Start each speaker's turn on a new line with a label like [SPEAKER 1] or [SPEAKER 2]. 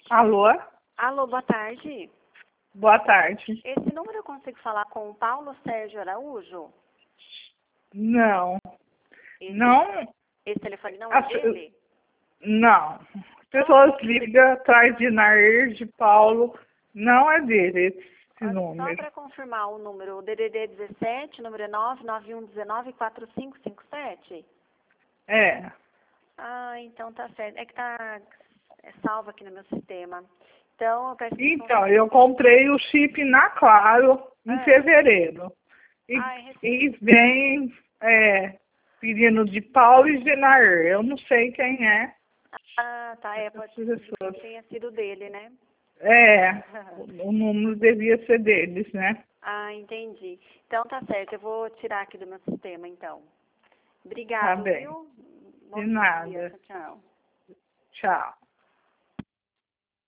[SPEAKER 1] Alô?
[SPEAKER 2] Alô, boa tarde.
[SPEAKER 1] Boa tarde.
[SPEAKER 2] Esse número eu consigo falar com o Paulo Sérgio Araújo?
[SPEAKER 1] Não.
[SPEAKER 2] Esse,
[SPEAKER 1] Não.
[SPEAKER 2] esse telefone não é dele?
[SPEAKER 1] Não. As pessoas ligam atrás de Nair, de Paulo. Não é dele esse
[SPEAKER 2] Só
[SPEAKER 1] número.
[SPEAKER 2] para confirmar o número, o DDD 17, número é 991194557?
[SPEAKER 1] É.
[SPEAKER 2] Ah, então tá certo. É que tá salvo aqui no meu sistema. Então, eu peço
[SPEAKER 1] Então, eu comprei o chip na Claro em fevereiro. E vem pedindo de Paulo e de Nair. Eu não sei quem é.
[SPEAKER 2] Ah, tá. Pode ser que tenha sido dele, né?
[SPEAKER 1] O número devia ser deles, né?
[SPEAKER 2] Ah, entendi. Então tá certo. Eu vou tirar aqui do meu sistema, então.
[SPEAKER 1] Tá
[SPEAKER 2] Obrigado,
[SPEAKER 1] bem.
[SPEAKER 2] viu?
[SPEAKER 1] De nada.
[SPEAKER 2] Dia. Tchau.
[SPEAKER 1] Tchau.